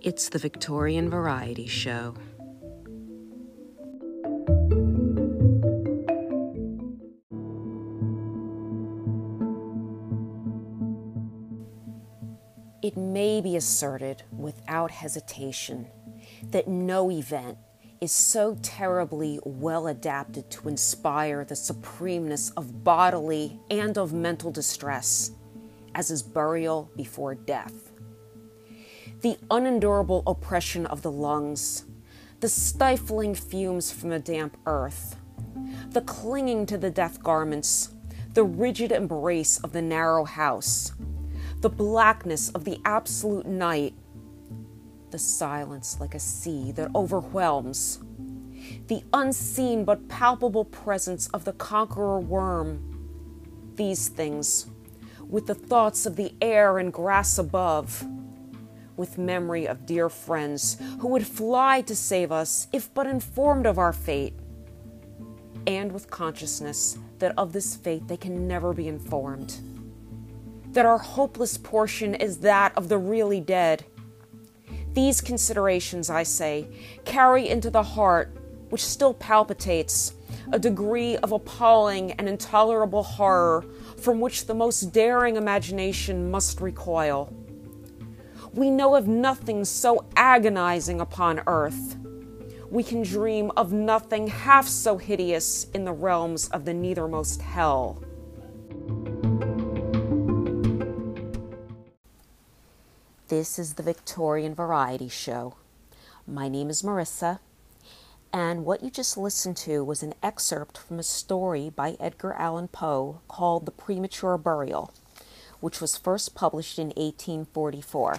It's the Victorian Variety Show. It may be asserted without hesitation that no event is so terribly well adapted to inspire the supremeness of bodily and of mental distress as is burial before death. The unendurable oppression of the lungs, the stifling fumes from the damp earth, the clinging to the death garments, the rigid embrace of the narrow house, the blackness of the absolute night, the silence like a sea that overwhelms, the unseen but palpable presence of the conqueror worm, these things, with the thoughts of the air and grass above, with memory of dear friends who would fly to save us if but informed of our fate, and with consciousness that of this fate they can never be informed, that our hopeless portion is that of the really dead. These considerations, I say, carry into the heart, which still palpitates, a degree of appalling and intolerable horror from which the most daring imagination must recoil. We know of nothing so agonizing upon earth. We can dream of nothing half so hideous in the realms of the nethermost hell. This is the Victorian Variety Show. My name is Marissa, and what you just listened to was an excerpt from a story by Edgar Allan Poe called The Premature Burial, which was first published in 1844.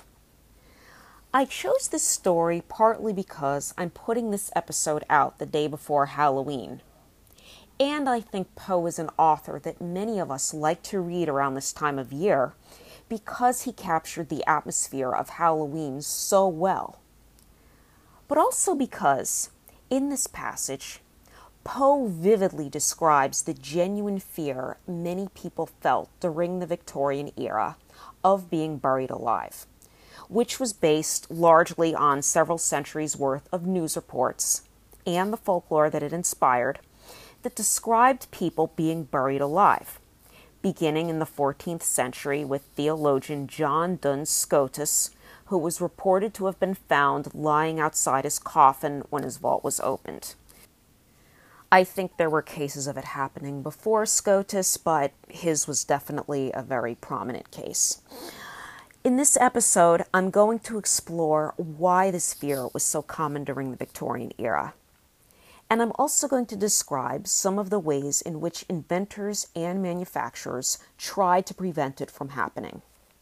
I chose this story partly because I'm putting this episode out the day before Halloween, and I think Poe is an author that many of us like to read around this time of year because he captured the atmosphere of Halloween so well. But also because, in this passage, Poe vividly describes the genuine fear many people felt during the Victorian era of being buried alive, which was based largely on several centuries' worth of news reports and the folklore that it inspired that described people being buried alive, beginning in the 14th century with theologian John Duns Scotus, who was reported to have been found lying outside his coffin when his vault was opened. I think there were cases of it happening before Scotus, but his was definitely a very prominent case. In this episode, I'm going to explore why this fear was so common during the Victorian era. And I'm also going to describe some of the ways in which inventors and manufacturers tried to prevent it from happening.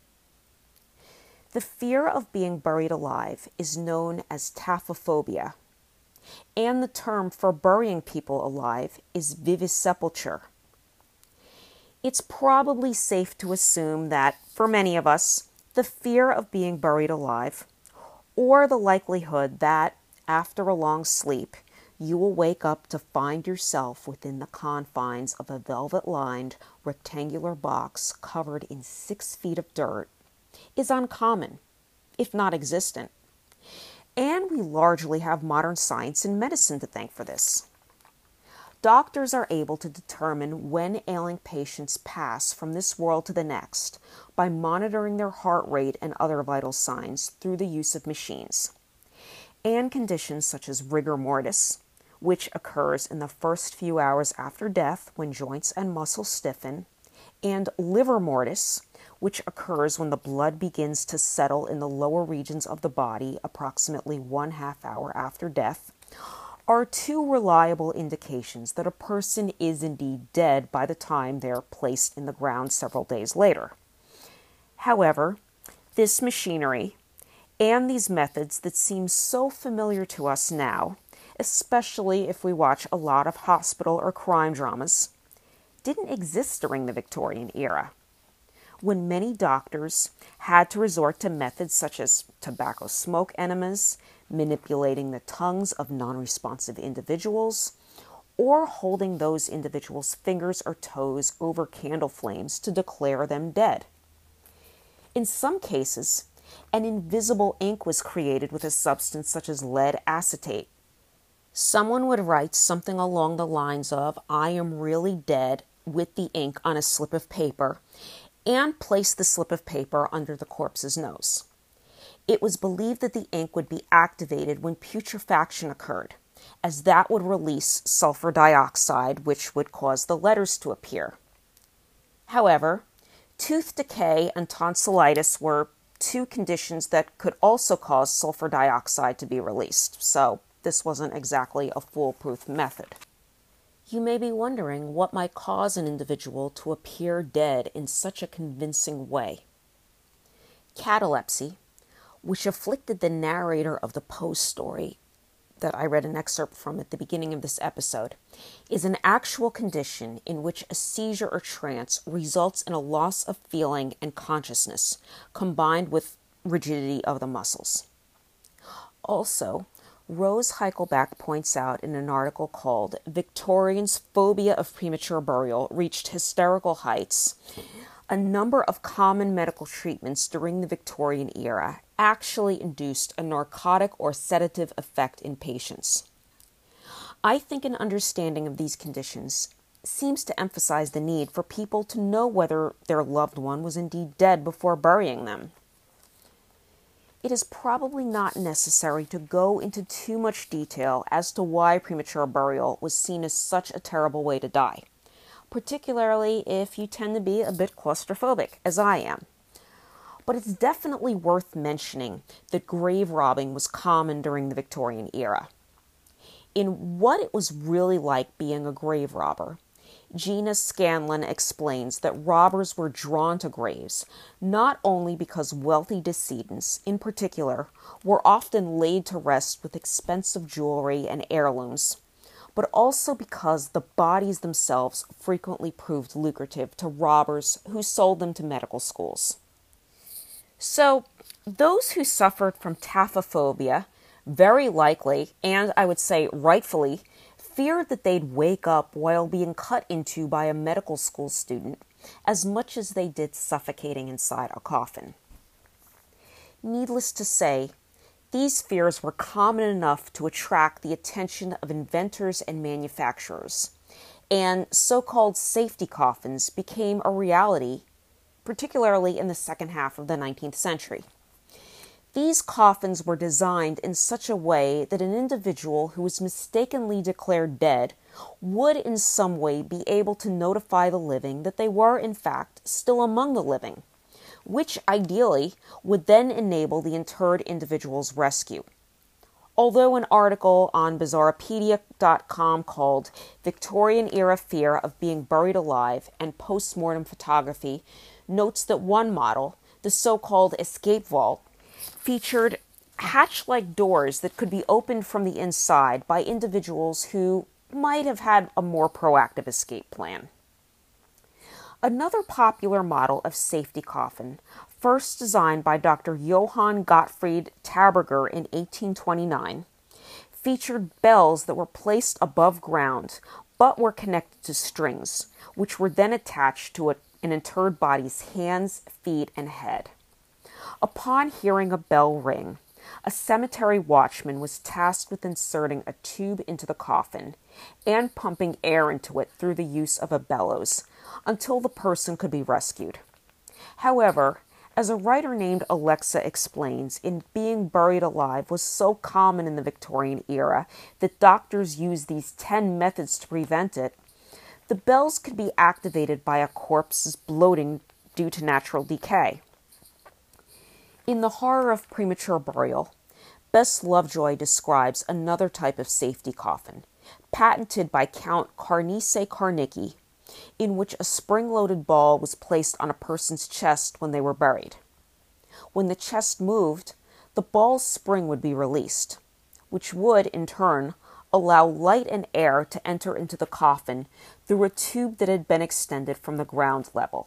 The fear of being buried alive is known as taphophobia, and the term for burying people alive is vivisepulture. It's probably safe to assume that, for many of us, the fear of being buried alive, or the likelihood that, after a long sleep, you will wake up to find yourself within the confines of a velvet-lined, rectangular box covered in 6 feet of dirt, is uncommon, if not existent. And we largely have modern science and medicine to thank for this. Doctors are able to determine when ailing patients pass from this world to the next by monitoring their heart rate and other vital signs through the use of machines. And conditions such as rigor mortis, which occurs in the first few hours after death when joints and muscles stiffen, and livor mortis, which occurs when the blood begins to settle in the lower regions of the body approximately 1/2 hour after death, are 2 reliable indications that a person is indeed dead by the time they are placed in the ground several days later. However, this machinery and these methods that seem so familiar to us now, especially if we watch a lot of hospital or crime dramas, didn't exist during the Victorian era, when many doctors had to resort to methods such as tobacco smoke enemas, manipulating the tongues of non-responsive individuals, or holding those individuals' fingers or toes over candle flames to declare them dead. In some cases, and invisible ink was created with a substance such as lead acetate. Someone would write something along the lines of, "I am really dead," with the ink on a slip of paper, and place the slip of paper under the corpse's nose. It was believed that the ink would be activated when putrefaction occurred, as that would release sulfur dioxide, which would cause the letters to appear. However, tooth decay and tonsillitis were two conditions that could also cause sulfur dioxide to be released, so this wasn't exactly a foolproof method. You may be wondering what might cause an individual to appear dead in such a convincing way. Catalepsy, which afflicted the narrator of the Poe story that I read an excerpt from at the beginning of this episode, is an actual condition in which a seizure or trance results in a loss of feeling and consciousness, combined with rigidity of the muscles. Also, Rose Heichelbach points out in an article called "Victorians' Phobia of Premature Burial Reached Hysterical Heights," a number of common medical treatments during the Victorian era actually induced a narcotic or sedative effect in patients. I think an understanding of these conditions seems to emphasize the need for people to know whether their loved one was indeed dead before burying them. It is probably not necessary to go into too much detail as to why premature burial was seen as such a terrible way to die, particularly if you tend to be a bit claustrophobic, as I am. But it's definitely worth mentioning that grave robbing was common during the Victorian era. In What It Was Really Like Being a Grave Robber, Gina Scanlon explains that robbers were drawn to graves, not only because wealthy decedents, in particular, were often laid to rest with expensive jewelry and heirlooms, but also because the bodies themselves frequently proved lucrative to robbers who sold them to medical schools. So, those who suffered from taphophobia very likely, and I would say rightfully, feared that they'd wake up while being cut into by a medical school student as much as they did suffocating inside a coffin. Needless to say, these fears were common enough to attract the attention of inventors and manufacturers, and so-called safety coffins became a reality, particularly in the second half of the 19th century. These coffins were designed in such a way that an individual who was mistakenly declared dead would in some way be able to notify the living that they were, in fact, still among the living, which ideally would then enable the interred individual's rescue. Although an article on Bizarropedia.com called "Victorian-Era Fear of Being Buried Alive and Post-Mortem Photography" notes that one model, the so-called escape vault, featured hatch-like doors that could be opened from the inside by individuals who might have had a more proactive escape plan. Another popular model of safety coffin, first designed by Dr. Johann Gottfried Taberger in 1829, featured bells that were placed above ground but were connected to strings, which were then attached to an interred body's hands, feet, and head. Upon hearing a bell ring, a cemetery watchman was tasked with inserting a tube into the coffin and pumping air into it through the use of a bellows until the person could be rescued. However, as a writer named Alexa explains, being buried alive was so common in the Victorian era that doctors used these 10 methods to prevent it. The bells could be activated by a corpse's bloating due to natural decay. In The Horror of Premature Burial, Bess Lovejoy describes another type of safety coffin, patented by Count Carnice Carnicki, in which a spring-loaded ball was placed on a person's chest when they were buried. When the chest moved, the ball's spring would be released, which would, in turn, allow light and air to enter into the coffin through a tube that had been extended from the ground level.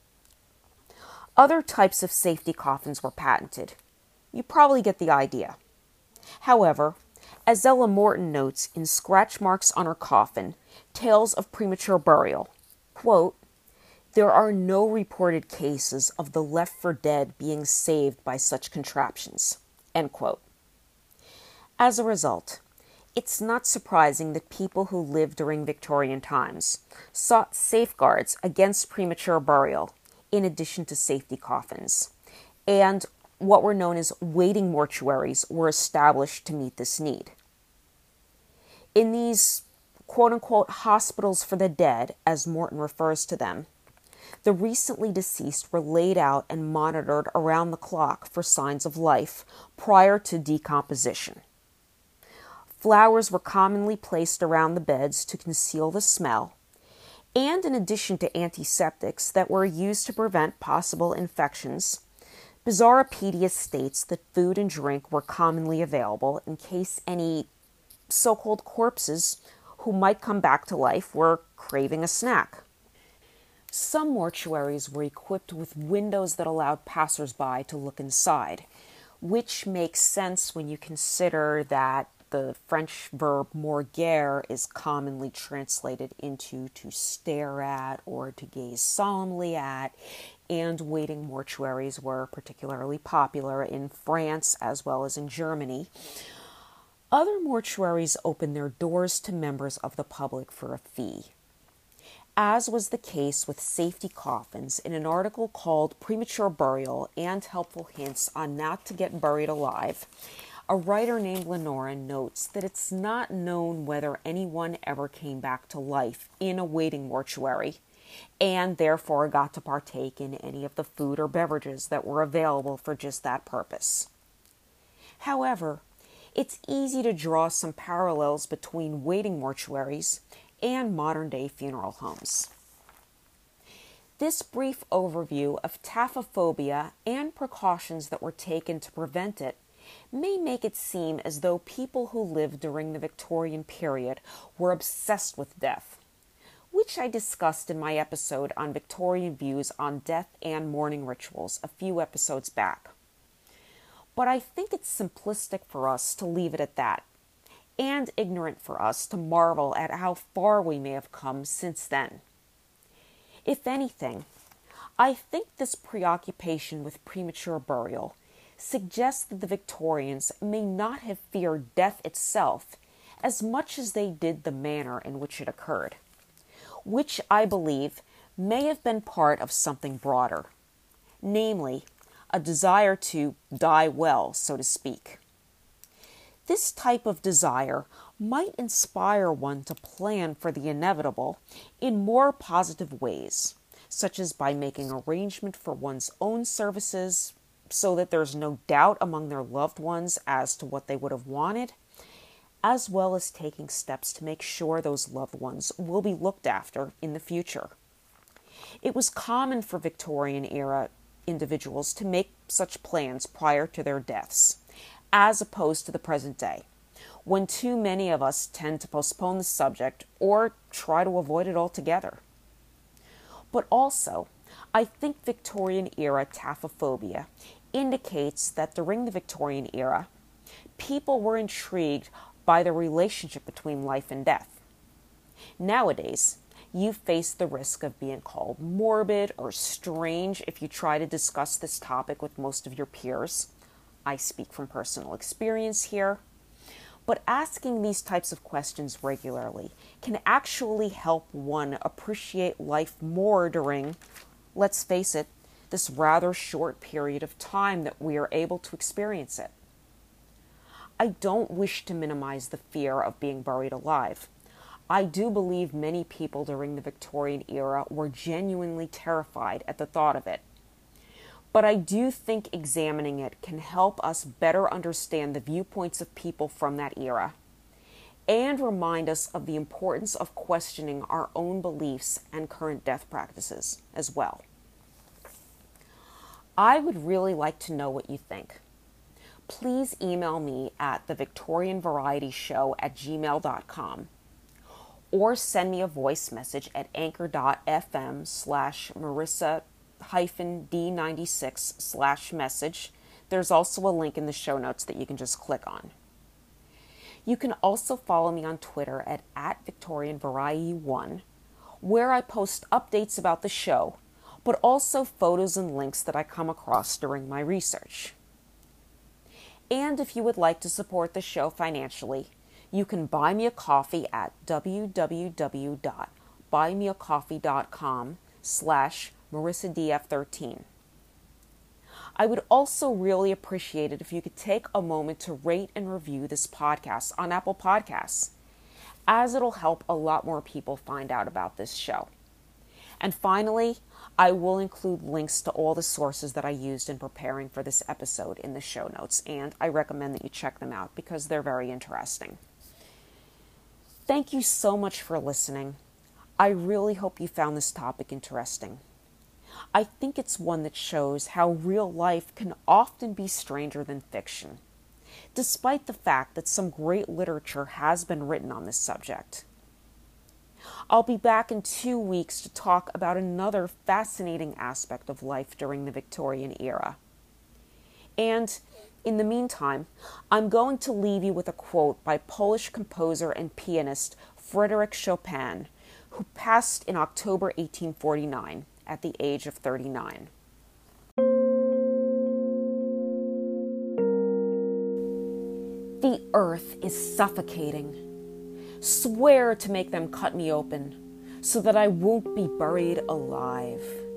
Other types of safety coffins were patented. You probably get the idea. However, as Ella Morton notes in Scratch Marks on Her Coffin, Tales of Premature Burial, quote, There are no reported cases of the left for dead being saved by such contraptions." End quote. As a result, it's not surprising that people who lived during Victorian times sought safeguards against premature burial, in addition to safety coffins, and what were known as waiting mortuaries were established to meet this need. In these quote-unquote hospitals for the dead, as Morton refers to them, the recently deceased were laid out and monitored around the clock for signs of life prior to decomposition. Flowers were commonly placed around the beds to conceal the smell, and in addition to antiseptics that were used to prevent possible infections, Bizarropedia states that food and drink were commonly available in case any so-called corpses who might come back to life were craving a snack. Some mortuaries were equipped with windows that allowed passers-by to look inside, which makes sense when you consider that the French verb morguer is commonly translated into to stare at or to gaze solemnly at, and waiting mortuaries were particularly popular in France as well as in Germany. Other mortuaries opened their doors to members of the public for a fee. As was the case with safety coffins, in an article called Premature Burial and Helpful Hints on Not to Get Buried Alive, a writer named Lenora notes that it's not known whether anyone ever came back to life in a waiting mortuary and therefore got to partake in any of the food or beverages that were available for just that purpose. However, it's easy to draw some parallels between waiting mortuaries and modern-day funeral homes. This brief overview of taphophobia and precautions that were taken to prevent it may make it seem as though people who lived during the Victorian period were obsessed with death, which I discussed in my episode on Victorian views on death and mourning rituals a few episodes back. But I think it's simplistic for us to leave it at that, and ignorant for us to marvel at how far we may have come since then. If anything, I think this preoccupation with premature burial suggests that the Victorians may not have feared death itself as much as they did the manner in which it occurred, which I believe may have been part of something broader, namely, a desire to die well, so to speak. This type of desire might inspire one to plan for the inevitable in more positive ways, such as by making arrangement for one's own services so that there's no doubt among their loved ones as to what they would have wanted, as well as taking steps to make sure those loved ones will be looked after in the future. It was common for Victorian-era individuals to make such plans prior to their deaths, as opposed to the present day, when too many of us tend to postpone the subject or try to avoid it altogether. But also, I think Victorian-era taphophobia indicates that during the Victorian era, people were intrigued by the relationship between life and death. Nowadays, you face the risk of being called morbid or strange if you try to discuss this topic with most of your peers. I speak from personal experience here. But asking these types of questions regularly can actually help one appreciate life more during, let's face it, this rather short period of time that we are able to experience it. I don't wish to minimize the fear of being buried alive. I do believe many people during the Victorian era were genuinely terrified at the thought of it. But I do think examining it can help us better understand the viewpoints of people from that era and remind us of the importance of questioning our own beliefs and current death practices as well. I would really like to know what you think. Please email me at thevictorianvarietyshow@gmail.com or send me a voice message at anchor.fm/marissa-d96/message. There's also a link in the show notes that you can just click on. You can also follow me on Twitter at VictorianVariety1, where I post updates about the show but also photos and links that I come across during my research. And if you would like to support the show financially, you can buy me a coffee at www.buymeacoffee.com/MarissaDF13. I would also really appreciate it if you could take a moment to rate and review this podcast on Apple Podcasts, as it'll help a lot more people find out about this show. And finally, I will include links to all the sources that I used in preparing for this episode in the show notes, and I recommend that you check them out because they're very interesting. Thank you so much for listening. I really hope you found this topic interesting. I think it's one that shows how real life can often be stranger than fiction, despite the fact that some great literature has been written on this subject. I'll be back in 2 weeks to talk about another fascinating aspect of life during the Victorian era. And in the meantime, I'm going to leave you with a quote by Polish composer and pianist Frédéric Chopin, who passed in October 1849 at the age of 39. The earth is suffocating. Swear to make them cut me open, so that I won't be buried alive.